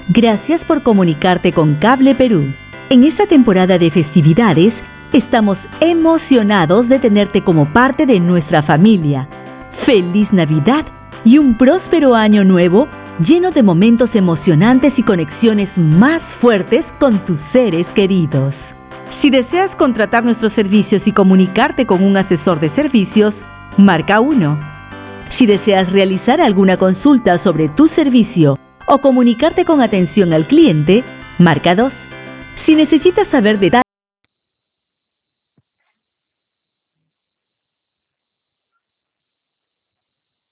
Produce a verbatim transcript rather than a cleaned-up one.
Gracias por comunicarte con Cable Perú. En esta temporada de festividades, estamos emocionados de tenerte como parte de nuestra familia. ¡Feliz Navidad y un próspero año nuevo lleno de momentos emocionantes y conexiones más fuertes con tus seres queridos! Si deseas contratar nuestros servicios y comunicarte con un asesor de servicios, marca uno. Si deseas realizar alguna consulta sobre tu servicio o comunicarte con atención al cliente, marca dos. Si necesitas saber detalles